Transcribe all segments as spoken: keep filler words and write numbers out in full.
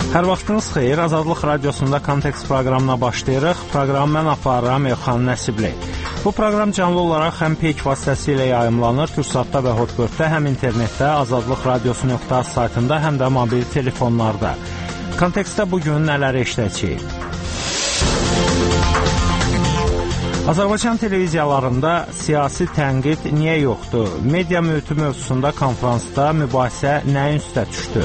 Hər vaxtınız xeyir, Azadlıq Radiosunda Kontekst proqramına başlayırıq. Proqramı mən aparıram Elxan Nəsibli. Bu proqram canlı olaraq həm peyk vasitəsilə yayımlanır, Türksatda və Hotbird-də, həm internetdə, azadlıq radiosu nöqtə az saytında, həm də mobil telefonlarda. Kontekstdə bugün nələr eşidəcəyik? Azərbaycan televiziyalarında siyasi tənqid niyə yoxdur? Media mühiti mövzusunda konfransda mübahisə nəyin üstə düşdü?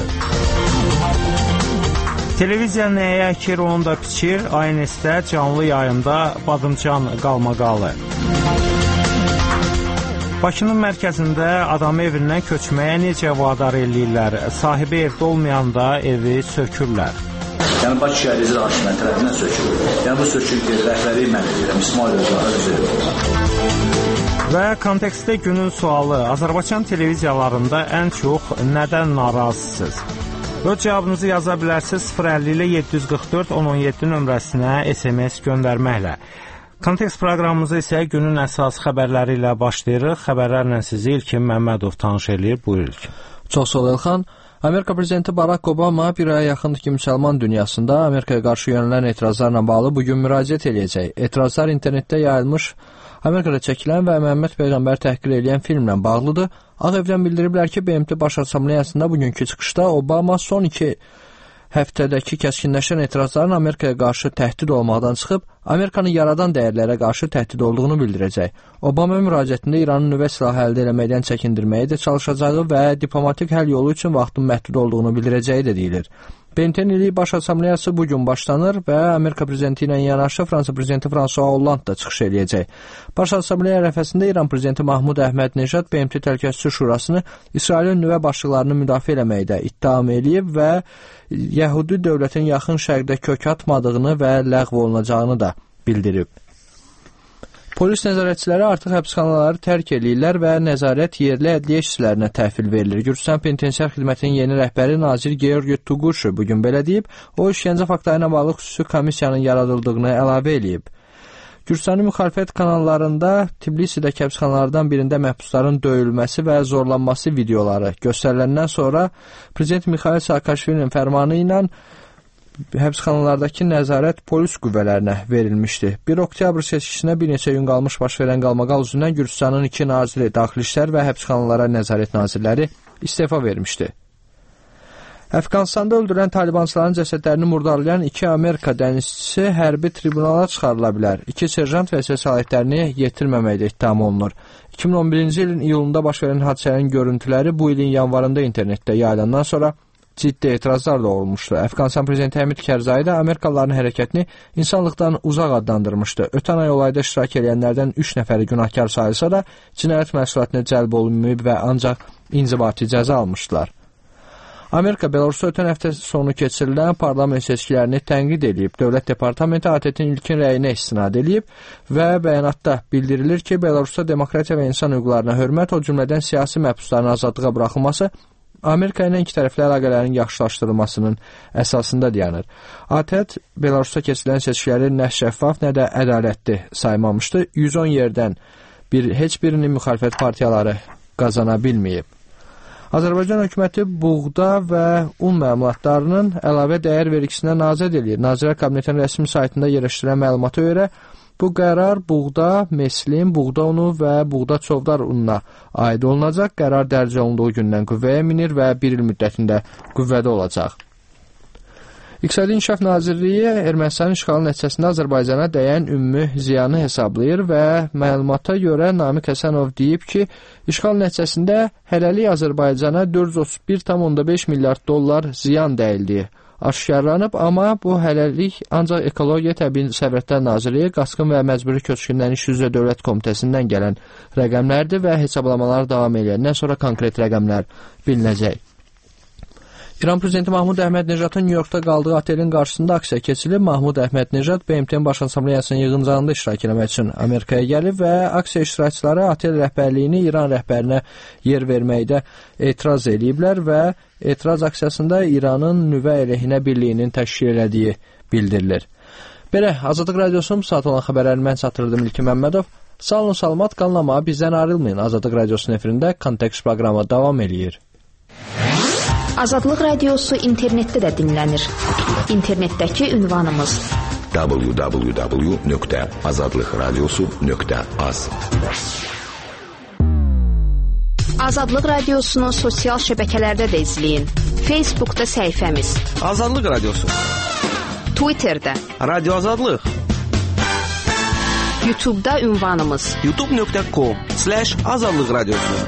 Televiziya nəyə əkir, onu da biçir. A N S-də canlı yayında Badımcan qalmaqalı. Bakının mərkəzində adam evindən köçməyə necə vadar eləyirlər? Sahibi evdə olmayanda evi sökürlər. Yəni Bakı şəhər icra hakimiyyəti tərəfindən sökülür. Yəni bu söküntü rəhbəri mən edirəm, İsmail Özgür. Və kontekstdə günün sualı: Azərbaycan televiziyalarında ən çox nədən narazısınız? Öz cavabınızı yaza bilərsiniz sıfır əlli ilə yeddi yüz qırx dörd on on yeddi nömrəsinə S M S göndərməklə. Kontekst proqramımızı isə günün əsas xəbərləri ilə başlayırıq. Xəbərlərlə sizi İlkin Məmmədov tanış eləyir. Buyur İlkin. Çox sağ ol Elxan. Amerika prezidenti Barack Obama bir aya yaxındır ki, müsəlman dünyasında Amerikaya qarşı yönələn etirazlarla bağlı bugün müraciət edəcək. Etirazlar internetdə yayılmış Amerikada çəkilən və Məhəmməd Peyğəmbər təhqir edən filmlə bağlıdır. Ağ Evdən bildiriblər ki, B M T Baş Assambleyasında bugünkü çıxışda Obama son iki həftədəki kəskinləşən etirazların Amerikaya qarşı təhdid olmaqdan çıxıb, Amerikanın yaradan dəyərlərə qarşı təhdid olduğunu bildirəcək. Obama müraciətində İranın nüvə silahı əldə eləməkdən çəkindirməyə də çalışacağı və diplomatik həll yolu üçün vaxtın məhdud olduğunu bildirəcəyi də deyilir. B M T-nin İllik Baş Assambleyası bugün başlanır və Amerika prezidenti ilə yanaşı Fransa prezidenti François Hollande da çıxış eləyəcək. Baş Assambleya ərəfəsində İran prezidenti Mahmud Əhməd-Neşad B M T Təhlükəsizlik Şurasını İsrailin nüvə başlıqlarını müdafiə eləməkdə ittiham eləyib və Yəhudi dövlətin yaxın şərqdə kök atmadığını və ləğv olunacağını da bildirib. Polis nəzarətçiləri artıq həbsxanaları tərk eləyirlər və nəzarət yerli ədliyyə işçilərinə təhvil verilir. Gürcüstan Penitensiar Xidmətinin yeni rəhbəri nazir Georgi Tuğuşu bugün belə deyib. O, işgəncə faktları ilə bağlı xüsusi komissiyanın yaradıldığını əlavə eləyib. Gürcüstanın müxalifət kanallarında Tbilisidəki həbsxanalardan birində məhbusların döyülməsi və zorlanması videoları göstəriləndən sonra Prezident Mikhail Saakashvilinin fərmanı ilə həbsxanalardakı nəzarət polis qüvvələrinə verilmişdi. bir oktyabr seçkisinə bir neçə gün qalmış baş verən qalmaqal üzündən Gürcüstanın iki naziri, daxili işlər və həbsxanalara nəzarət nazirləri istefa vermişdi. Əfqanistanda öldürülən talibançıların cəsədlərini murdarlayan iki Amerika dənizçisi hərbi tribunala çıxarıla bilər. İki serjant və səlahiyyətlərini yetirməməkdə ittiham olunur. iki min on birinci ilin iyulunda baş verən hadisələrin görüntüləri bu ilin yanvarında internetdə yayılandan sonra ciddi etirazlar da olmuşdu. Əfqanistan prezidenti Həmid Kərzai da Amerikalıların hərəkətini insanlıqdan uzaq adlandırmışdı. Ötən ay olayda iştirak edənlərdən üç nəfəri günahkar sayılsa da cinayət məsuliyyətinə cəlb olunmayıb və ancaq inzibati cəza almışdılar. Amerika Belarusda ötən həftə sonu keçirilən parlament seçkilərini tənqid edib. Dövlət Departamenti A T T-in ilkin rəyinə istinad edib və bəyanatda bildirilir ki, Belarusda demokratiya və insan hüquqlarına hörmət, o cümlədən siyasi məhbusların azadlığa buraxılması Amerika ilə iki tərəfli əlaqələrin yaxşılaşdırılmasının əsasında dayanır. A T T Belarusda keçirilən seçkiləri nə şəffaf, nə də ədalətli saymamışdı. yüz on yerdən bir, heç birinin müxalifət partiyaları qazana bilməyib. Azərbaycan hökuməti buğda və un məmulatlarının əlavə dəyər vergisinə nazirə edir. Nazirlər Kabinetinin rəsmi saytında yerləşdirilən məlumata görə bu qərar buğda, meslin, buğda unu və buğda çovdar ununa aid olunacaq. Qərar dərc olunduğu gündən qüvvəyə minir və bir il müddətində qüvvədə olacaq. İqtisadi İnkişaf Nazirliyi Ermənistanın işğalı nəticəsində Azərbaycana dəyən ümumi ziyanı hesablayır və məlumata görə Namiq Həsənov deyib ki, işğal nəticəsində hələlik Azərbaycana dörd yüz otuz bir tam onda beş milyard dollar ziyan dəyildiyi aşkarlanıb, amma bu hələlik ancaq Ekologiya Təbii Sərvətlər Nazirliyi, Qaçqın və Məcburi Köçkünlərin İş üzrə Dövlət Komitəsindən gələn rəqəmlərdir və hesablamalar davam edəndən sonra konkret rəqəmlər bilinəcək. İran prezidenti Mahmud Əhməd-Neşadın Nyu-Yorkda qaldığı otelin qarşısında aksiya keçilib. Mahmud Əhməd-Neşad B M T-nin Baş Assambleyasının yığıncağında iştirak etmək üçün Amerikaya gəlib və aksiya iştirakçıları otel rəhbərliyini İran rəhbərinə yer verməkdə etiraz ediblər və etiraz aksiyasında İranın nüvə əleyhinə birliyinin təşkil elədiyi bildirilir. Belə, Azadlıq Radiosunun bu saat olan xəbərlərini mən çatdırdım İlkin Məmmədov. Sağ olun, salamat qalın, amma bizdən ayrılmayın. Azadlıq Radiosunun efirində Kontekst proqramı davam eləyir. Azadlıq Radiosu internetdə də dinlənir. İnternetdəki ünvanımız w w w nöqtə azadlıq radiosu nöqtə az. Azadlıq Radiosunu sosial şəbəkələrdə də izləyin. Facebookda səhifəmiz Azadlıq Radiosu, Twitterdə Radio Azadlıq, YouTube'da ünvanımız youtube nöqtə com slash azadlıq radiosu.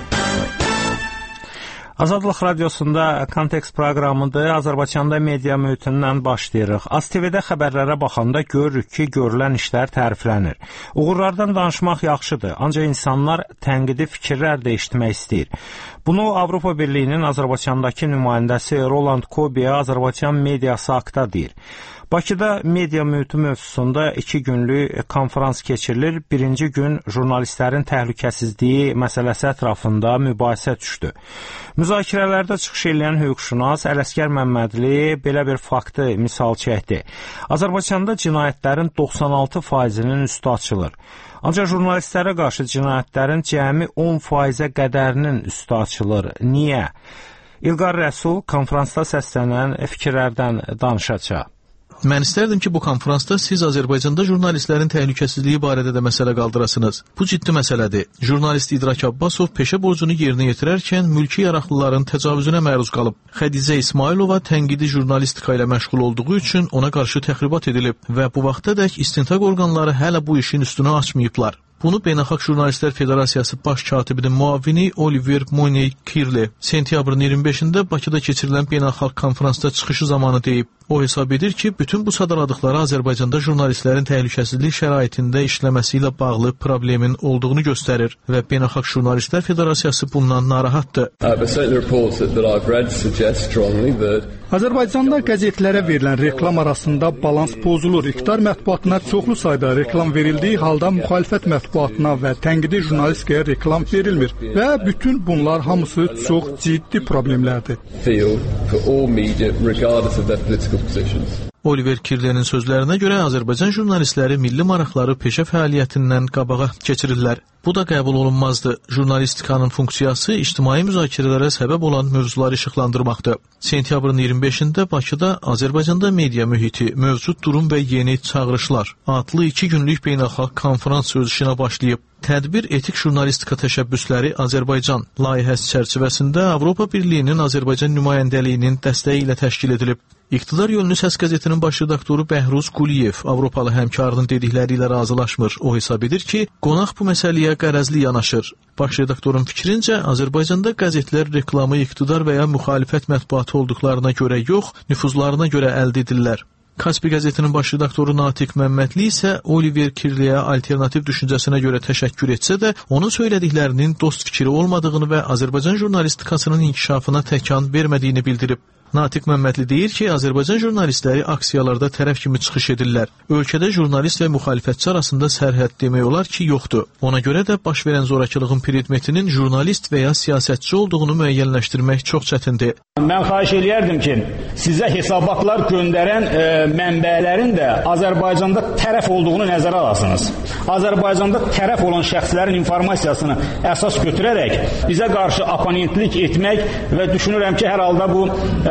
Azadlıq Radiosunda kontekst proqramıdır. Azərbaycanda media mühitindən başlayırıq. Az T V-də xəbərlərə baxanda görürük ki, görülən işlər təriflənir. Uğurlardan danışmaq yaxşıdır, ancaq insanlar tənqidi fikirlər də eşitmək istəyir. Bunu Avropa Birliyinin Azərbaycandakı nümayəndəsi Roland Kobiyə Azərbaycan mediası haqda deyir. Bakıda media mühiti mövzusunda iki günlük konferans keçirilir. Birinci gün jurnalistlərin təhlükəsizliyi məsələsi ətrafında mübahisə düşdü. Müzakirələrdə çıxış edən hüquqşünas Ələsgər Məmmədli belə bir faktı misal çəkdi. Azərbaycanda cinayətlərin doxsan altı faizinin üstü açılır. Ancaq jurnalistlərə qarşı cinayətlərin cəmi on faizə qədərinin üstü açılır. Niyə? İlqar Rəsul konferansda səslənən fikirlərdən danışacaq. Mən istərdim ki, bu konferansda siz Azərbaycanda jurnalistlərin təhlükəsizliyi barədə də məsələ qaldırasınız. Bu ciddi məsələdir. Jurnalist İdrak Abbasov peşə borcunu yerinə yetirərkən mülki yaraqlıların təcavüzünə məruz qalıb. Xədicə İsmailova tənqidi jurnalistika ilə məşğul olduğu üçün ona qarşı təxribat edilib və bu vaxtadək istintaq orqanları hələ bu işin üstünü açmayıblar. Bunu Beynəlxalq Jurnalistlər Federasiyası baş katibinin müavini Oliver Moynier-Kirli sentyabrın iyirmi beşində Bakıda keçirilən beynəlxalq konferansda çıxışı zamanı deyib. O hesab edir ki, bütün bu sadaladıqları Azərbaycanda jurnalistlərin təhlükəsizlik şəraitində işləməsi ilə bağlı problemin olduğunu göstərir və Beynəlxalq Jurnalistlər Federasiyası bundan narahatdır. Azərbaycanda qəzetlərə verilən reklam arasında balans pozulur. İqtidar mətbuatına çoxlu sayda reklam verildiyi halda müxalifət mətbuatına və tənqidi jurnalistikaya reklam verilmir və bütün bunlar hamısı çox ciddi problemlərdir. Oliver Kirlenin sözlərinə görə Azərbaycan jurnalistləri milli maraqları peşə fəaliyyətindən qabağa keçirirlər. Bu da qəbul olunmazdı. Jurnalistikanın funksiyası ictimai müzakirələrə səbəb olan mövzuları işıqlandırmaqdır. Sentyabrın iyirmi beşində Bakıda Azərbaycanda media mühiti, mövcud durum və yeni çağırışlar adlı iki günlük beynəlxalq konferans söz işinə başlayıb. Tədbir etik jurnalistika təşəbbüsləri Azərbaycan layihəsi çərçivəsində Avropa Birliyinin Azərbaycan nümayəndəliyinin dəstəyi ilə təşkil edilib. İqtidar Yönlü Səs qəzetinin baş redaktoru Bəhruz Quliyev Avropalı həmkarının dedikləri ilə razılaşmır. O hesab edir ki, qonaq bu məsələyə qərəzli yanaşır. Baş redaktorun fikrincə, Azərbaycanda qəzetlər reklamı iqtidar və ya müxalifət mətbuatı olduqlarına görə yox, nüfuzlarına görə əldə edirlər. Kaspi qəzetinin baş redaktoru Natiq Məmmədli isə Oliver Kirliyə alternativ düşüncəsinə görə təşəkkür etsə də, onun söylədiklərinin dost fikri olmadığını və Azərbaycan jurnalistikasının inkişafına təkan vermədiyini bildirib. Natiq Məmmədli deyir ki, Azərbaycan jurnalistləri aksiyalarda tərəf kimi çıxış edirlər. Ölkədə jurnalist və müxalifətçi arasında sərhəd demək olar ki, yoxdur. Ona görə də baş verən zorakılığın predmetinin jurnalist və ya siyasətçi olduğunu müəyyənləşdirmək çox çətindir. Mən xahiş eləyərdim ki, sizə hesabatlar göndərən e, mənbələrin də Azərbaycanda tərəf olduğunu nəzərə alasınız. Azərbaycanda tərəf olan şəxslərin informasiyasını əsas götürərək bizə qarşı oponentlik etmək və düşünürəm ki, hər halda bu e,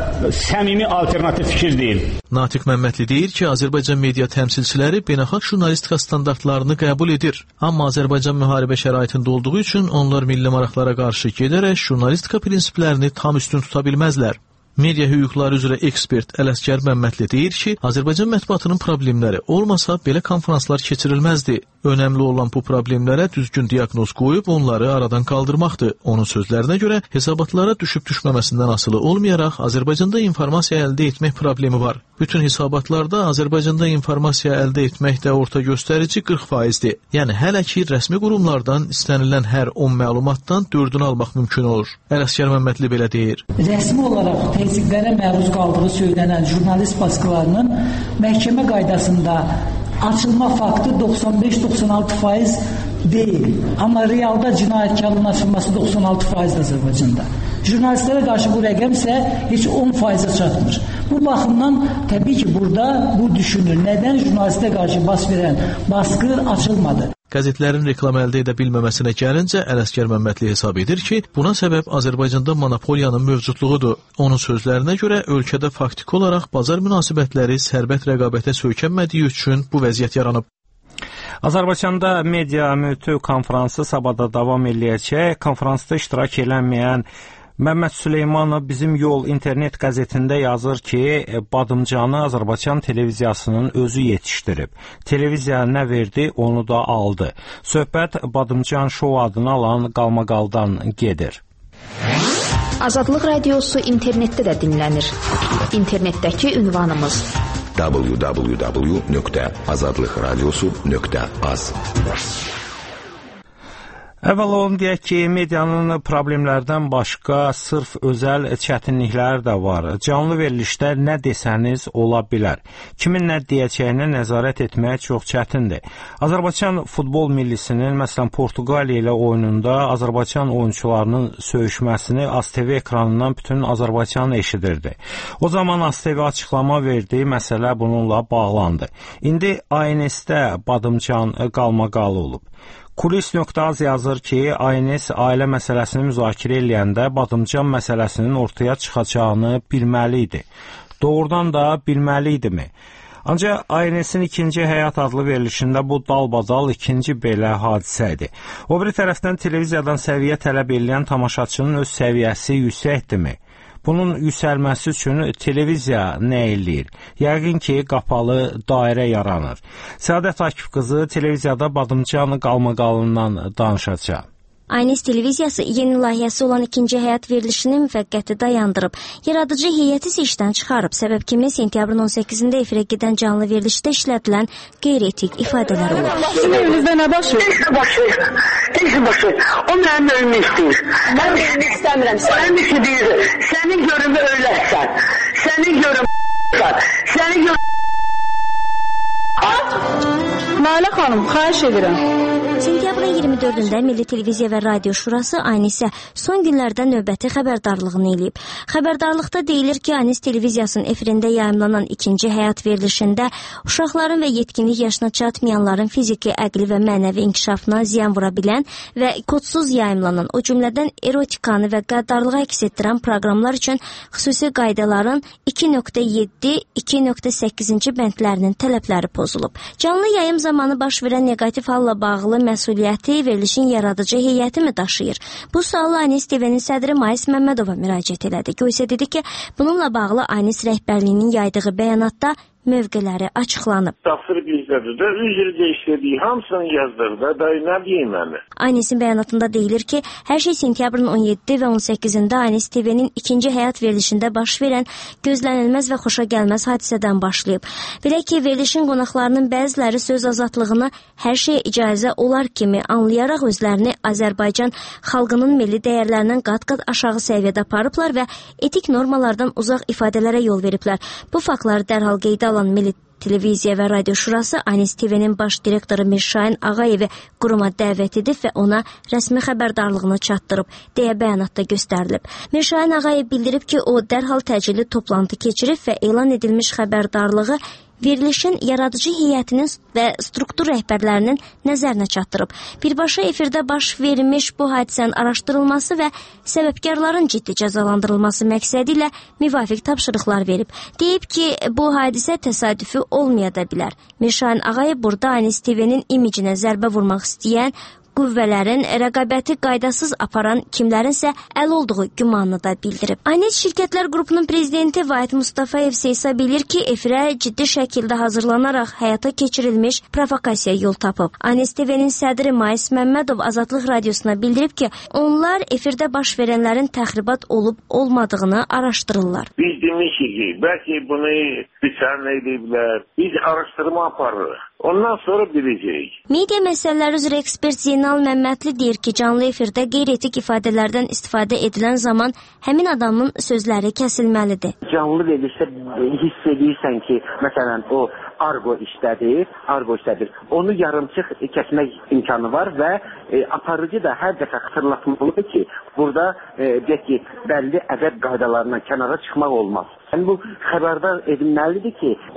səmimi alternativ fikir deyil. Natiq Məmmədli deyir ki, Azərbaycan media təmsilçiləri beynəlxalq jurnalistika standartlarını qəbul edir. Amma Azərbaycan müharibə şəraitində olduğu üçün onlar milli maraqlara qarşı gedərək jurnalistika prinsiplərini tam üstün tuta bilməzlər. Media hüquqları üzrə ekspert Ələsgər Məmmədli deyir ki, Azərbaycan mətbuatının problemləri olmasa belə konferanslar keçirilməzdi. Önəmli olan bu problemlərə düzgün diaqnoz qoyub onları aradan qaldırmaqdır. Onun sözlərinə görə hesabatlara düşüb-düşməməsindən asılı olmayaraq Azərbaycanda informasiya əldə etmək problemi var. Bütün hesabatlarda Azərbaycanda informasiya əldə etmək də orta göstərici qırx faizdir. Yəni hələ ki, rəsmi qurumlardan istənilən hər on məlumatdan dördünü almaq mümkün olur. Ələsgər Məmmədli belə deyir. Rəsmi olaraq təzyiqlərə məruz qaldığı söylənən jurnalist baskılarının məhkəmə qaydasında açılma faktı doxsan beş doxsan altı faiz deyil. Amma realda cinayətkarlığın açılması doxsan altı faizdir Azərbaycanda. Jurnalistlərə qarşı bu rəqəm isə heç on faizə çatmır. Bu baxımdan təbii ki, burada bu düşünür. Nədən jurnalistə qarşı baş verən baskı açılmadı? Qəzetlərin reklam əldə edə bilməməsinə gəlincə, Ələsgər Məmmədli hesab edir ki, buna səbəb Azərbaycanda monopoliyanın mövcudluğudur. Onun sözlərinə görə, ölkədə faktiki olaraq bazar münasibətləri sərbəst rəqabətə söykənmədiyi üçün bu vəziyyət yaranıb. Azərbaycanda media mütü konfransı sabahda davam eləyəcək. Konfransda iştirak eləməyən Məmməd Süleymanov Bizim Yol internet qəzetində yazır ki, Badımcanı Azərbaycan televiziyasının özü yetişdirib. Televiziya nə verdi, onu da aldı. Söhbət Badımcan Show adını alan qalmaqaldan gedir. Azadlıq radiosu internetdə də dinlənir. İnternetdəki ünvanımız w w w nöqtə azadlıq radiosu nöqtə az. Əvvəla onu deyək ki, medianın problemlərdən başqa sırf özəl çətinlikləri də var. Canlı verilişdə nə desəniz ola bilər. Kimin nə deyəcəyinə nəzarət etmək çox çətindir. Azərbaycan futbol millisinin, məsələn, Portuqaliya ilə oyununda Azərbaycan oyunçularının söyüşməsini A S T V ekranından bütün Azərbaycan eşidirdi. O zaman A S T V açıqlama verdi, məsələ bununla bağlandı. İndi A N S-də Badımcan qalmaqalı olub. Kulis nöqtə az yazır ki, A N S ailə məsələsini müzakirə eləyəndə Badımcan məsələsinin ortaya çıxacağını bilməli idi. Doğrudan da bilməli idimi? Ancaq A N S-in ikinci həyat adlı verilişində bu dalbadal ikinci belə hadisə idi. O biri tərəfdən televiziyadan səviyyə tələb eləyən tamaşaçının öz səviyyəsi yüksəkdirmi? Bunun yüksəlməsi üçün televiziya nə eləyir? Yəqin ki, qapalı dairə yaranır. Səadət Akif qızı televiziyada Badımcan qalmaqalından danışacaq. A N S televiziyası yeni layihəsi olan ikinci həyat verilişini müvəqqəti dayandırıb. Yaradıcı heyəti isə işdən çıxarıb. Səbəb kimi sentyabrın on səkkizində efirə gedən canlı verilişdə işlədilən qeyri-etik ifadələr olur. Sizin evinizdə nə baş verir? Heç nə baş verir. Heç nə baş verir. O mənim ölümü istəyir. Mən ölümü istəmirəm. Sənin istəyir. Sənin görümü öləsən. Sənin görümü Sənin görümü Nalə xanım, xahiş edirəm. Sentyabrın iyirmi dördündə Milli Televiziya və Radio Şurası A N S-ə son günlərdə növbəti xəbərdarlığını eləyib. Xəbərdarlıqda deyilir ki, A N S televiziyasının efirində yayımlanan ikinci həyat verilişində uşaqların və yetkinlik yaşına çatmayanların fiziki, əqli və mənəvi inkişafına ziyan vura bilən və kodsuz yayımlanan, o cümlədən erotikanı və qəddarlığı əks etdirən proqramlar üçün xüsusi qaydaların iki nöqtə yeddi iki nöqtə səkkizinci bəndlərinin tələbləri pozulub. Canlı yayım zamanı baş verən neqativ halla bağlı məsuliyyəti verilişin yaradıcı heyəti mi daşıyır? Bu sualı A N S T V-nin sədri Mayis Məmmədova müraciət elədi. Göysə dedi ki, bununla bağlı A N S rəhbərliyinin yaydığı bəyanatda mövqeləri açıqlanıb. Tafsir bizdədir də, üzrdə işlədiyi hamısını yazdırdı, da nə deyim mən? A N S-in bəyanatında deyilir ki, hər şey sentyabrın on yeddi və on səkkizində A N S T V-nin ikinci həyat verilişində baş verən gözlənilməz və xoşa gəlməz hadisədən başlayıb. Belə ki, verilişin qonaqlarının bəziləri söz azadlığını hər şeyə icazə olar kimi anlayaraq özlərini Azərbaycan xalqının milli dəyərlərindən qat-qat aşağı səviyyədə aparıblar və etik normalardan uzaq ifadələrə yol veriblər. Bu faktları dərhal qeydə alan Milli Televiziya və Radio Şurası A N S T V-nin baş direktoru Mirşahin Ağayevi quruma dəvət edib və ona rəsmi xəbərdarlığını çatdırıb, deyə bəyanatda göstərilib. Mirşahin Ağayev bildirib ki, o dərhal təcili toplantı keçirib və elan edilmiş xəbərdarlığı verilişin yaradıcı heyətinin və struktur rəhbərlərinin nəzərinə çatdırıb. Birbaşa efirdə baş vermiş bu hadisənin araşdırılması və səbəbkarların ciddi cəzalandırılması məqsədi ilə müvafiq tapşırıqlar verib. Deyib ki, bu hadisə təsadüfi olmaya da bilər. Mirşahin Ağayev burada A N S T V-nin imicinə zərbə vurmaq istəyən qüvvələrin rəqabəti qaydasız aparan kimlərin isə əl olduğu gümanını da bildirib. A N S Şirkətlər Qrupunun prezidenti Vahid Mustafayev isə bilir ki, efirə ciddi şəkildə hazırlanaraq həyata keçirilmiş provokasiya yol tapıb. A N S T V-nin sədri Mayis Məmmədov Azadlıq Radiosuna bildirib ki, onlar efirdə baş verənlərin təxribat olub-olmadığını araşdırırlar. Biz demişik ki, bəlkə bunu biçərlə ediblər. Biz araşdırma aparırıq. Ondan sonra biləcəyik. Media məsələləri üzrə ekspert Zeynal Məmmədli deyir ki, canlı efirdə qeyri-etik ifadələrdən istifadə edilən zaman həmin adamın sözləri kəsilməlidir. Canlı verilişdə hiss edirsən ki, məsələn, o argo işlədir, argo işlədir. Onu yarımçıq kəsmək imkanı var və e, aparıcı da hər dəfə xatırlatmalıdır ki, burada e, deyək ki, bəlli ədəb qaydalarından kənara çıxmaq olmaz. Yəni bu xəbərdar edilməlidir ki, o cür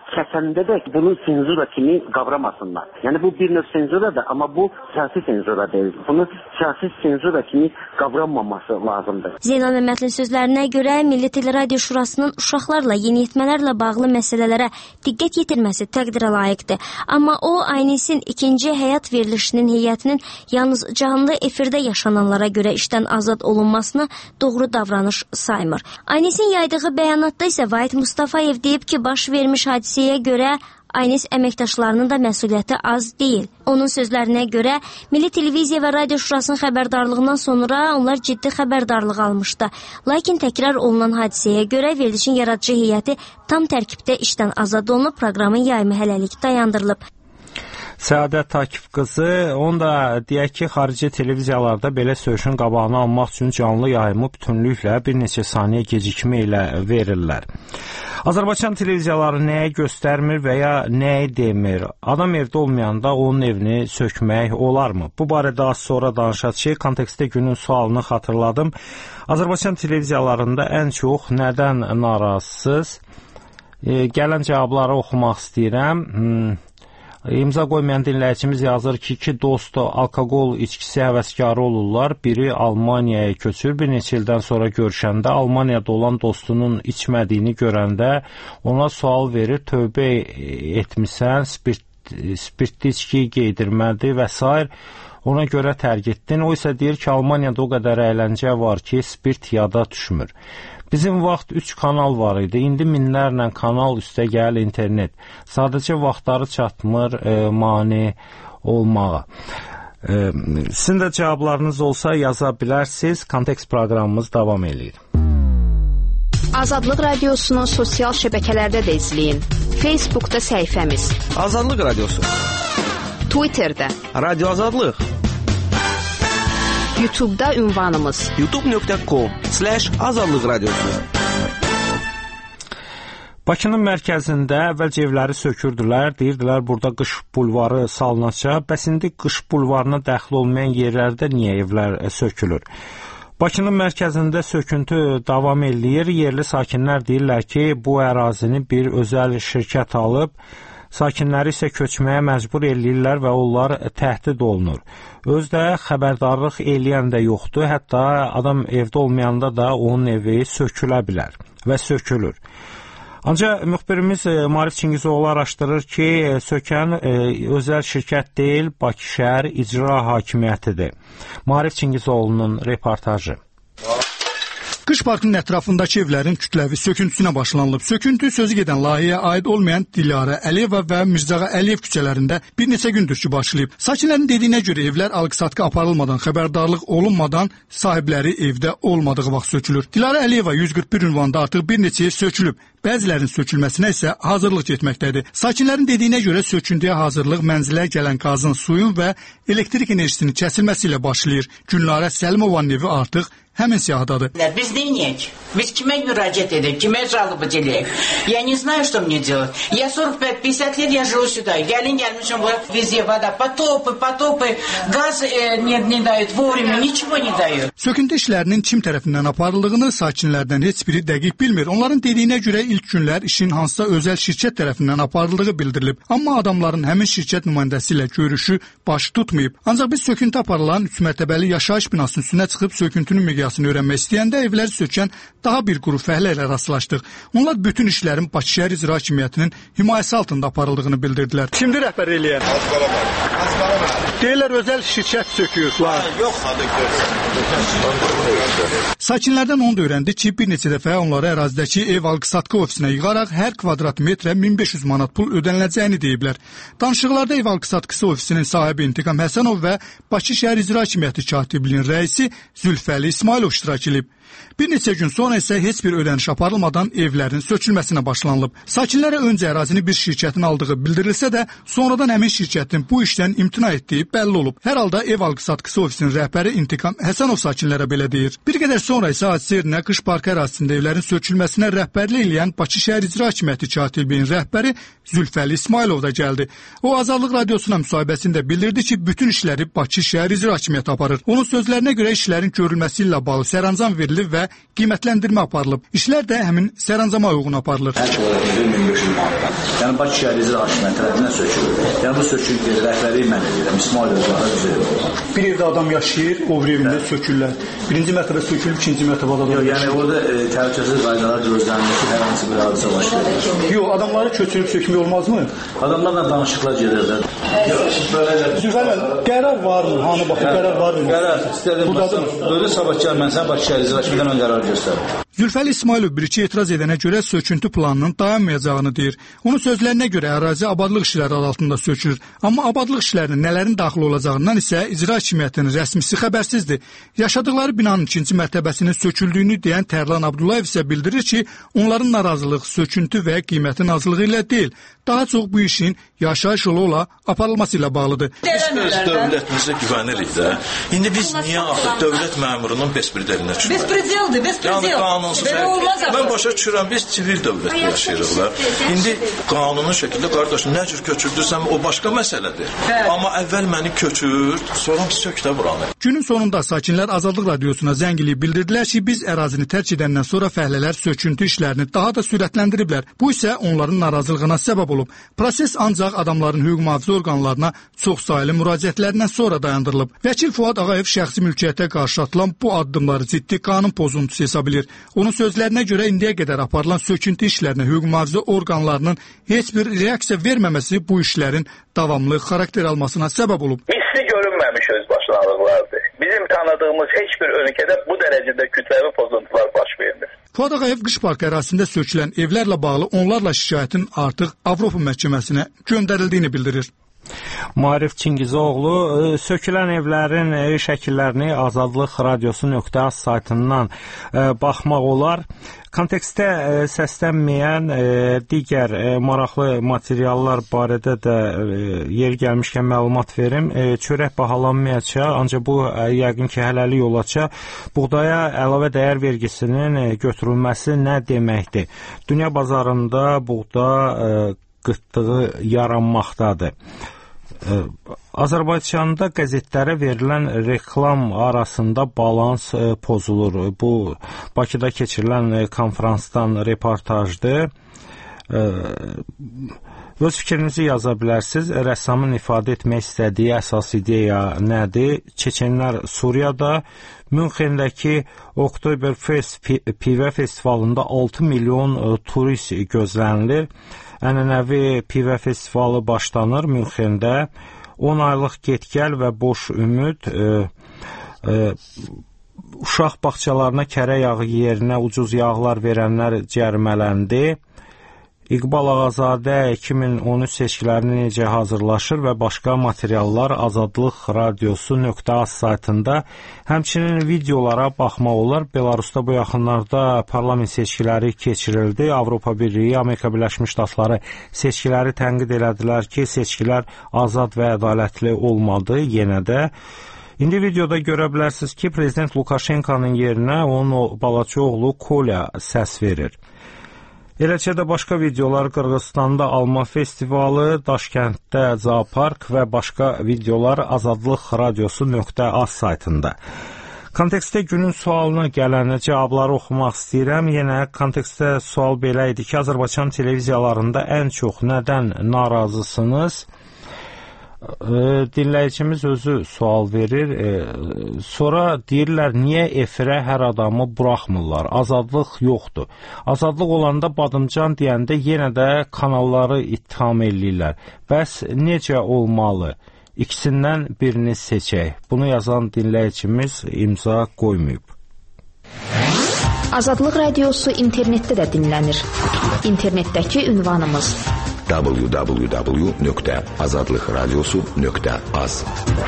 kəsəndə də bunu senzura kimi qavramasınlar. Yəni bu bir növ senzuradır, amma bu siyasi senzura deyil. Bunu siyasi senzura kimi qavranmaması lazımdır. Zeynal Məmmədlinin sözlərinə görə Milli Teleradio Şurasının uşaqlarla, yeniyetmələrlə bağlı məsələlərə diqqət yetirməsi təqdirə layiqdir. Amma o, Aynisin ikinci həyat verilişinin heyətinin yalnız canlı efirdə yaşananlara görə işdən azad olunmasını doğru davranış saymır. Aynisin yaydığı bəyanatda isə Vahid Mustafayev deyib ki, baş vermiş hadisəyə görə Aynis əməkdaşlarının da məsuliyyəti az deyil. Onun sözlərinə görə Milli Televiziya və Radio Şurasının xəbərdarlığından sonra onlar ciddi xəbərdarlıq almışdı. Lakin təkrar olunan hadisəyə görə verilişin yaradıcı heyəti tam tərkibdə işdən azad olunub, proqramın yayımı hələlik dayandırılıb. Səadət Akif qızı, onu da deyək ki, xarici televiziyalarda belə söyüşün qabağını almaq üçün canlı yayımı bütünlüklə bir neçə saniyə gecikmə ilə verirlər. Azərbaycan televiziyaları nəyə göstərmir və ya nəyi demir? Adam evdə olmayanda onun evini sökmək olarmı? Bu barədə az sonra danışacağıq. Kontekstdə günün sualını xatırladım. Azərbaycan televiziyalarında ən çox nədən narazısınız? E, gələn cavabları oxumaq istəyirəm. Hmm. İmza qoymayan dinləyicimiz yazır ki, iki dostu alkoqol içkisi həvəskarı olurlar. Biri Almaniyaya köçür. Bir neçə ildən sonra görüşəndə Almaniyada olan dostunun içmədiyini görəndə ona sual verir. Tövbə etmisən, spirt, spirtli içki geydirmədi və s. Ona görə tərk etdin. O isə deyir ki, Almaniyada o qədər əyləncə var ki, spirt yada düşmür. Bizim vaxt üç kanal var idi. İndi minlərlə kanal, üstə gəl internet. Sadəcə vaxtları çatmır e, mane olmağa. E, sizin də cavablarınız olsa yaza bilərsiniz. Kontekst proqramımız davam edir. Azadlıq Radiosunu sosial şəbəkələrdə də izləyin. Facebookda səhifəmiz Azadlıq Radiosu, Twitterdə Radio Azadlıq, YouTube'da ünvanımız youtube nöqtə com slash azadlıq radiosu. Bakının mərkəzində əvvəlcə evləri sökürdülər, deyirdilər burada qış bulvarı salınacaq. Bəs indi qış bulvarına dəxil olmayan yerlərdə niyə evlər sökülür? Bakının mərkəzində söküntü davam eləyir. Yerli sakinlər deyirlər ki, bu ərazini bir özəl şirkət alıb, sakinləri isə köçməyə məcbur eləyirlər və onlar təhdid olunur. Özdə xəbərdarlıq eləyən də yoxdur, hətta adam evdə olmayanda da onun evi sökülə bilər və sökülür. Ancaq müxbirimiz Maarif Çingizoğlu araşdırır ki, sökən e, özəl şirkət deyil, Bakı şəhər icra hakimiyyətidir. Maarif Çingizoğlu'nun reportajı. Qış parkının ətrafındakı evlərin kütləvi söküntüsünə başlanılıb. Söküntü sözü gedən layihəyə aid olmayan Dilarə Əliyeva və Mirzağa Əliyev küçələrində bir neçə gündür ki, başlayıb. Sakinlərin dediyinə görə evlər alqı-satqı aparılmadan, xəbərdarlıq olunmadan sahibləri evdə olmadığı vaxt sökülür. Dilarə Əliyeva yüz qırx bir ünvanda artıq bir neçə yer sökülüb. Bəzilərinin sökülməsinə isə hazırlıq getməkdədir. Sakinlərin dediyinə görə söküntüyə hazırlıq mənzilə gələn qazın, suyun və elektrik enerjisinin kəsilməsi ilə başlayır. Günlarə Səlimovanın evi artıq həmin siyahıdadır. Biz neyiniyək? Biz kimə müraciət edək? Kimə жалобу делаем? Я не знаю, что мне делать. Я сорок пять пятьдесят лет, я живу сюда. Gəlin gəlmişəm, везде вода, потопы, потопы, gaz e, не, не дают вовремя, ничего не дают. Söküntü işlərinin kim tərəfindən aparıldığını sakinlərdən heç biri dəqiq bilmir. Onların dediyinə görə ilk günlər işin hansısa özəl şirkət tərəfindən aparıldığı bildirilib. Amma adamların həmin şirkət nümayəndəsi ilə görüşü baş tutmayıb. Ancaq biz söküntü aparılan üç mərtəbəli yaşayış binasının üstünə çıxıb söküntünün miqyasını öyrənmək istəyəndə evləri sökən daha bir qrup fəhlə ilə rastlaşdıq. Onlar bütün işlərin Bakı şəhər icra hakimiyyətinin himayəsi altında aparıldığını bildirdilər. Kimdir rəhbər eləyən? Deyirlər özəl şirkət söküyorlar. Yox, sakinlərdən onu da öyrəndi ki, bir neçə dəfə onlara ərazidəki ev alqı-satqı ofisinə yığaraq hər kvadrat metrə min beş yüz manat pul ödəniləcəyini deyiblər. Danışıqlarda ev alqı-satqısı ofisinin sahibi İntiqam Həsənov və Bakı şəhər icra hakimiyyəti katibliyinin rəisi Zülfəli İsmailov iştirak edib. Bir neçə gün sonra isə heç bir ödəniş aparılmadan evlərin sökülməsinə başlanılıb. Sakinlərə öncə ərazini bir şirkətin aldığı bildirilsə də, sonradan həmin şirkətin bu işdən imtina etdiyi bəlli olub. Hər halda ev alqı-satqısı ofisinin rəhbəri İntiqam Həsənov sakinlərə belə deyir. Bir qədər sonra isə hadisə yerinə qış parkı ərazisində evlərin sökülməsinə rəhbərlik eləyən Bakı şəhər icra hakimiyyəti katibliyinin rəhbəri Zülfəli İsmailov da gəldi. O, Azadlıq Radiosuna müsahibəsində bildirdi ki, bütün işləri Bakı şəhər icra hakimiyyəti aparır. Onun sözlərinə görə işlərin görülməsi ilə bağlı sərəncam verilib və qiymətləndirmə aparılıb. İşlər də həmin sərəncama uyğun aparılır. Hər kilometrə min beş yüz manat. Yəni Bakı şəhər icra hakimiyyəti tərəfindən sökülür. Yəni bu söküntü rəhbərliyi mən edirəm. İsmail Özbağa düzəldir. Bir evdə adam yaşayır, o bir evində sökürlər. Birinci mərtəbə sökülüb, ikinci mərtəbədə adam. Yox, yəni orada e, təhlükəsizlik qaydaları gözlənir ki, hər hansı bir hadisə baş verir. Yox, adamları köçürüb sökmək olmazmı? Adamlarla danışıqlar gedirlər. Zülfər, qərar varmı? Hanı baxın, qərar varmı? Qərar, istədim. Böyle sabah gəl, mən sən Bakı şəhər icra hakimiyyətindən ön qərar göstərir. Zülfəli İsmailov bir-iki etiraz edənə görə söküntü planının dayanmayacağını deyir. Onun sözlərinə görə ərazi abadlıq işləri adı altında sökülür. Amma abadlıq işlərinin nələrin daxil olacağından isə icra hakimiyyətinin rəsmisi xəbərsizdir. Yaşadıkları binanın ikinci mərtəbəsinin söküldüyünü deyən Tərlan Abdullayev isə bildirir ki, onların narazılıq söküntü və qiymətin azlığı ilə deyil, daha çox bu işin yaşayış yolu ola aparılması ilə bağlıdır. Biz öz dövlətimizə güvənirik də. İndi biz niyə axı dövlət məmurunun bespredelinə çıxırıq? Bespredeldir, bespredeldir. Yəni qanunsuz. Mən başa düşürəm, biz sivil dövlətdə yaşayırıqlar. İndi qanuni şəkildə qardaşım nə cür köçürdürsəm o başqa məsələdir. Amma əvvəl məni köçür, sonra sök də buranı. Günün sonunda sakinlər Azadlıq Radiosuna zəng eləyib bildirdilər ki, biz ərazini tərk edəndən sonra fəhlələr söküntü işlərini daha da sürətləndiriblər. Bu isə onların narazılığına səbəb olub. Proses ancaq adamların hüquq mühafizə orqanlarına çoxsaylı müraciətlərindən sonra dayandırılıb. Vəkil Fuad Ağayev şəxsi mülkiyyətə qarşı atılan bu addımları ciddi qanun pozuntusu hesab edir. Onun sözlərinə görə indiyə qədər aparılan söküntü işlərinə hüquq mühafizə orqanlarının heç bir reaksiya verməməsi bu işlərin davamlı xarakter almasına səbəb olub. Misli görünməmiş özbaşınalıqlardır. Bizim tanıdığımız heç bir ölkədə bu dərəcədə kütləvi pozuntular baş vermir. Fuad Ağayev Qış Park ərazisində sökülən evlərlə bağlı onlarla şikayətin artıq Avropa məhkəməsinə göndərildiyini bildirir. Maarif Çingizoğlu sökülən evlərin şəkillərini azadlıq radiosu nöqtə az saytından baxmaq olar. Kontekstdə səslənməyən digər maraqlı materiallar barədə də yer gəlmişkən məlumat verim. Çörək bahalanmayacaq, ancaq bu yəqin ki, hələlik olacaq. Buğdaya əlavə dəyər vergisinin götürülməsi nə deməkdir? Dünya bazarında buğda qıtlığı yaranmaqdadır. Azərbaycanda qəzetlərə verilən reklam arasında balans pozulur. Bu Bakıda keçirilən konfransdan reportajdır. Öz fikrinizi yaza bilərsiniz. Rəssamın ifadə etmək istədiyi əsas ideya nədir? Çeçenlər Suriyada Münxendəki Oktoberfest pivə festivalında altı milyon turist gözlənilir. Ənənəvi pivə festivalı başlanır Münxendə. on aylıq get-gəl və boş ümid e, e, uşaq bağçalarına kərə yağı yerinə ucuz yağlar verənlər cərimələndi. İqbal Ağazadə iki min on üç seçkilərini necə hazırlaşır və başqa materiallar Azadlıq Radiosu nöqtə az saytında. Həmçinin videolara baxmaq olar. Belarusda bu yaxınlarda parlament seçkiləri keçirildi. Avropa Birliyi, Amerika Birləşmiş Ştatları seçkiləri tənqid elədilər ki, seçkilər azad və ədalətli olmadı yenə də. İndi videoda görə bilərsiniz ki, Prezident Lukashenkonun yerinə onun balaca oğlu Kolya səs verir. Eləcə də başqa videolar Qırğızstanda Alma Festivalı, Daşkənddə Zoopark və başqa videolar Azadlıq Radiosu nöqtə az saytında. Kontekstdə günün sualına gələn cavabları oxumaq istəyirəm. Yenə kontekstdə sual belə idi ki, Azərbaycan televiziyalarında ən çox nədən narazısınız? Dinləyicimiz özü sual verir. Sonra deyirlər, niyə efirə hər adamı buraxmırlar? Azadlıq yoxdur. Azadlıq olanda badımcan deyəndə yenə də kanalları ittiham eləyirlər. Bəs necə olmalı? İkisindən birini seçək. Bunu yazan dinləyicimiz imza qoymayıb. Azadlıq Radiosu internetdə də dinlənir. İnternetdəki ünvanımız w w w nöqtə azadlıq radiosu nöqtə az.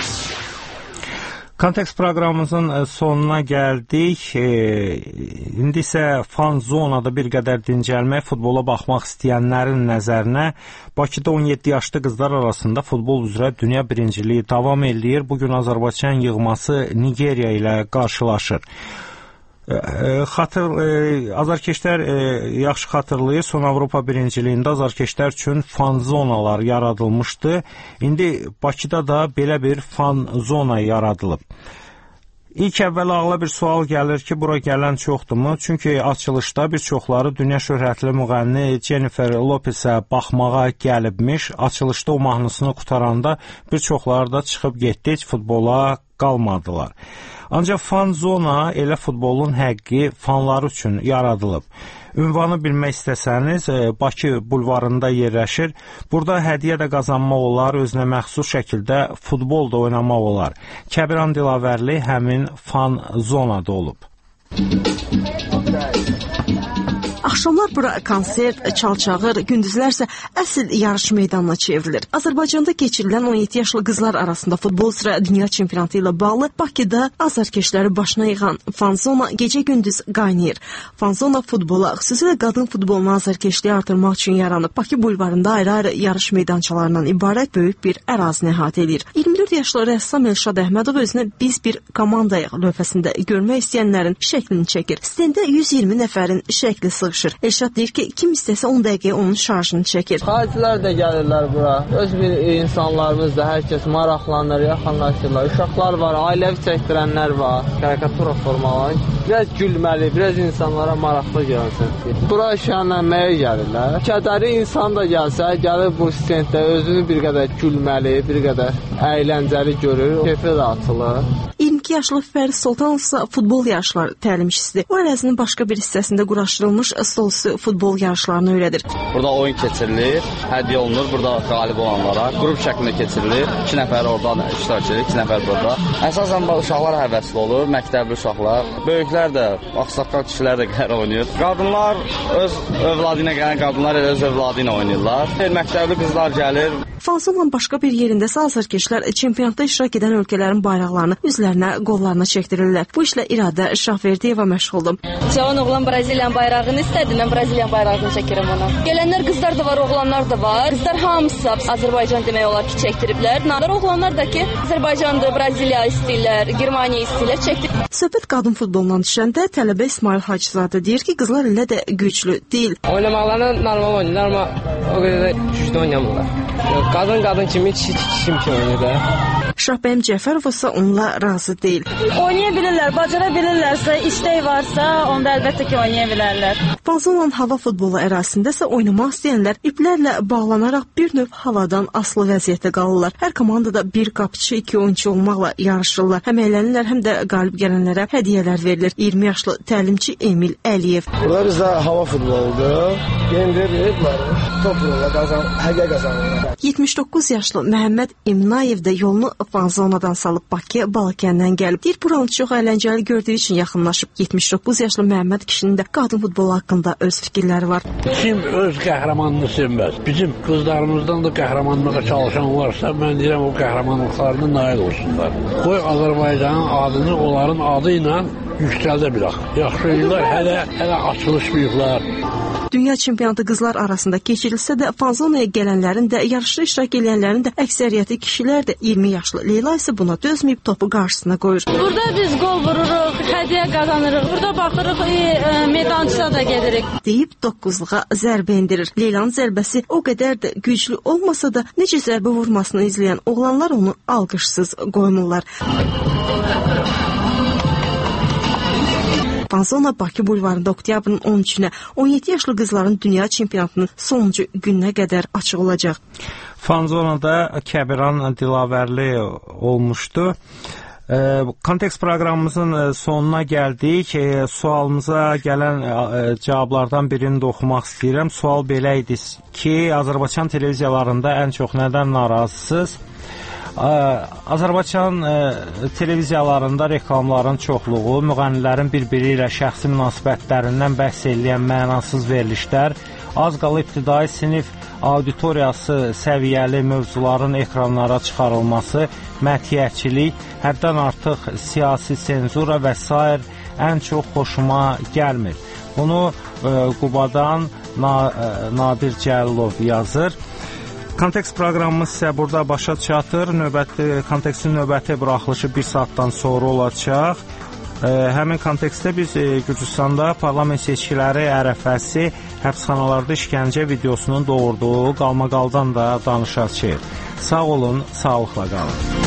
Kontekst proqramımızın sonuna gəldik. İndi isə fan zonada bir qədər dincəlmək, futbola baxmaq istəyənlərin nəzərinə Bakıda on yeddi yaşlı qızlar arasında futbol üzrə dünya birinciliyi davam eləyir. Bugün Azərbaycan yığması Nigeriya ilə qarşılaşır. Xatır, azarkeşlər yaxşı xatırlayır, son Avropa birinciliyində azarkeşlər üçün fan zonalar yaradılmışdı. İndi Bakıda da belə bir fan zona yaradılıb. İlk əvvəl ağla bir sual gəlir ki, bura gələn çoxdurmu? Çünki açılışda bir çoxları dünya şöhrətli müğənni Jennifer Lopezə baxmağa gəlibmiş. Açılışda o mahnısını qutaranda bir çoxları da çıxıb getdi, heç futbola qalmadılar. Ancaq fan zona elə futbolun həqqi fanları üçün yaradılıb. Ünvanı bilmək istəsəniz, Bakı bulvarında yerləşir. Burada hədiyyə də qazanmaq olar, özünə məxsus şəkildə futbol da oynamaq olar. Kəbiran Dilavərli həmin fan zonada olub. Axşamlar bura konsert, çalçağır, gündüzlərsə əsl yarış meydanına çevrilir. Azərbaycanda keçirilən on yeddi yaşlı qızlar arasında futbol üzrə dünya çempionatı ilə bağlı Bakıda azarkeşləri başına yığan fanzona gecə-gündüz qaynayır. Fanzona futbola, xüsusilə qadın futboluna azarkeşliyi artırmaq üçün yaranıb. Bakı bulvarında ayrı-ayrı yarış meydançalarından ibarət böyük bir ərazini əhatə edir. iyirmi dörd yaşlı rəssam Elşad Əhmədov özünə biz bir komandayıq lövhəsində görmək istəyənlərin şəklini çəkir. Stəndə yüz iyirmi nəfərin şəkli sığışır. Elşad deyir ki, kim istəsə on dəqiqəyə onun şarjını çəkir. Xaricilər də gəlirlər bura. Öz bir insanlarımız da hər kəs maraqlanır, yaxınlaşırlar. Uşaqlar var, ailəvi çəkdirənlər var. Karikatura formalar. Biraz gülməli, biraz insanlara maraqlı gəlsin. Bura şənlənməyə gəlirlər. Kədəri insan da gəlsə, gəlir bu stenddə özünü bir qədər gülməli, bir qədər əyləncəli görür. Keyfi də açılır. iyirmi iki yaşlı Fərid Sultanov isə futbol yarışları təlimçisidir. O ərazinin başqa bir hissəsində quraşdırılmış stolüstü futbol yarışlarını öyrədir. Burada oyun keçirilir, hədiyyə olunur, burada qalib olanlara qrup şəklində keçirilir. İki nəfər oradan iştirak edir, iki nəfər burada. Əsasən uşaqlar həvəsli olur, məktəbli uşaqlar. Böyüklər də, ağsaqqal kişilər də gəlir oynayır. Qadınlar öz övladı ilə gələn qadınlar elə öz övladı ilə oynayırlar. Məktəbli qızlar gəlir. Fanzonun başqa bir yerində isə azarkeşlər çempionatda iştirak edən ölkələrin bayraqlarını üzlərinə, qollarına çəkdirirlər. Bu işlə İradə Şahverdiyeva məşğuldur. Cavan oğlan Braziliyan bayrağını istədi, mən Braziliyan bayrağını çəkirəm ona. Gələnlər qızlar da var, oğlanlar da var. Qızlar hamısı Azərbaycan demək olar ki, çəkdiriblər. Nalar oğlanlar da ki, Azərbaycandır, Braziliya istəyirlər, Germaniya istəyirlər, çəkdir. Söhbət qadın futbolundan düşəndə tələbə İsmail Hacızadə deyir ki, qızlar elə də güclü deyil. Oynamaqlarına normal oynayırlar, amma o qədər də güclü oynamırlar. Qadın qadın kimi, kişi kişi kimi oynayır. Şahbəyim Cəfərov isə onunla razı deyil. Oynaya bilirlər, bacara bilirlərsə, istək varsa, onda əlbəttə ki, oynaya bilərlər. Fanzonun hava futbolu ərazisində isə oynamaq istəyənlər iplərlə bağlanaraq bir növ havadan asılı vəziyyətdə qalırlar. Hər komandada bir qapıçı, iki oyunçu olmaqla yarışırlar. Həm əylənirlər, həm də qalib gələnlərə hədiyyələr verilir. iyirmi yaşlı təlimçi Emil Əliyev. Burada bizdə hava futboludur. Yendirir, topla qazan, həqiqə qazanırlar. yetmiş doqquz yaşlı Məhəmməd İmnayev də yolunu fanzonadan salıb Bakıya Balakəndən gəlib. Deyir, buranı çox əyləncəli gördüyü üçün yaxınlaşıb. yetmiş doqquz yaşlı Məhəmməd kişinin də qadın futbolu haqqında öz fikirləri var. Kim öz qəhrəmanını sevməz? Bizim qızlarımızdan da qəhrəmanlığa çalışan varsa, mən deyirəm o qəhrəmanlıqlarına nail olsunlar. Qoy Azərbaycanın adını onların adı ilə yüksəldə bilək. Yaxşı illər, hələ, hələ açılışmayıblar. Dünya çempionatı qızlar arasında keçirilsə də fanzonaya gələnlərin də, yarışda iştirak edənlərin də əksəriyyəti kişilərdir. iyirmi yaşlı Leyla isə buna dözməyib topu qarşısına qoyur. Burada biz gol vururuq, hədiyyə qazanırıq. Burada baxırıq, e, meydançıda da gedirik. Deyib doqquzluğa zərbə endirir. Leylanın zərbəsi o qədər də güclü olmasa da necə zərbə vurmasını izləyən oğlanlar onu alqışsız qoymurlar. Fanzona Bakı bulvarında oktyabrın on üçünə on yeddi yaşlı qızların dünya çempionatının sonuncu gününə qədər açıq olacaq. Fanzonada Kəbiran Dilavərli olmuşdu. Kontekst proqramımızın sonuna gəldik. Sualımıza gələn cavablardan birini də oxumaq istəyirəm. Sual belə idi ki, Azərbaycan televiziyalarında ən çox nədən narazısınız? Azərbaycan televiziyalarında reklamların çoxluğu, müğənnilərin bir-biri ilə şəxsi münasibətlərindən bəhs edən mənasız verilişlər, az qala ibtidai sinif auditoriyası səviyyəli mövzuların ekranlara çıxarılması, mətiyyətçilik, həddən artıq siyasi senzura və s. ən çox xoşuma gəlmir. Bunu Qubadan Nadir Cəlilov yazır. Kontekst proqramımız isə burada başa çatır. Növbəti, kontekstin növbəti buraxılışı bir saatdan sonra olacaq. Həmin kontekstdə biz Gürcüstanda parlament seçkiləri ərəfəsi həbsxanalarda işgəncə videosunun doğurduğu qalmaqaldan da danışacağıq. Sağ olun, sağlıqla qalın.